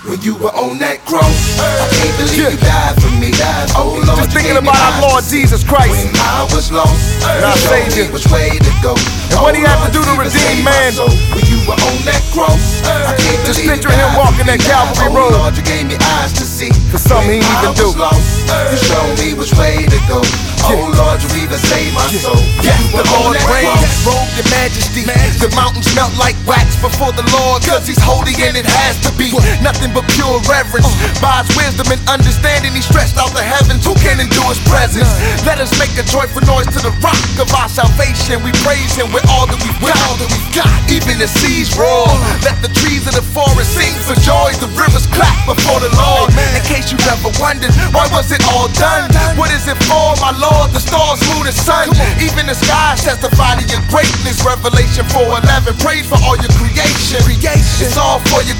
when you were on that cross. I can't believe you died for me. Oh Lord, just thinking about our Lord Jesus Christ, when I was lost, and our Savior, which way to go, and what He had to do to redeem man. When you were on that cross, I can't Just believe picture Him walking that Calvary road. Oh Lord, you gave me eyes to see. For something He didn't even do. You showed me which way to go. Oh Lord, you even saved my soul. Yes, the Lord reigns, robed in majesty. The mountains melt like wax before the Lord, cause He's holy and it has to be. Nothing but pure reverence. By His wisdom and understanding, He stretched out the heavens. Who can endure His presence? Let us make a joyful noise to the rock of our salvation. We praise Him with all that we've got. Even the seas roar. Let the trees of the forest sing for joy. The rivers clap before the Lord. In case you've ever wondered, why was it all done? What is it for, my Lord? The stars, moon, and sun, even the skies testify to your greatness. Revelation 4:11, praise for all your creation. It's all for your